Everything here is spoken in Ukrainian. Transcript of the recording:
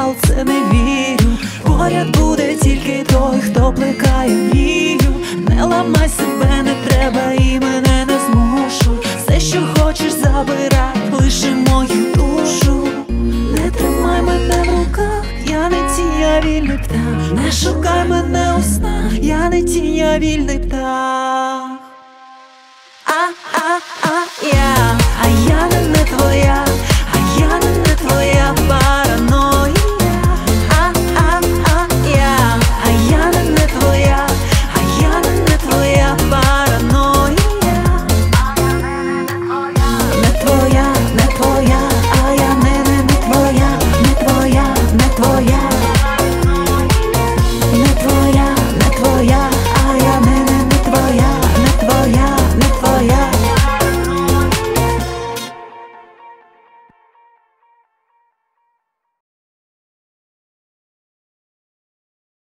але це не вірю. Поряд буде тільки той, хто плекає мрію. Не ламай себе, не треба і мене не змушуй. Все, що хочеш, забирай, лише мою душу. Не тримай мене в руках, я не тінь, я вільний птах. Не шукай мене у снах, я не тінь, я вільний птах. А я не твоя.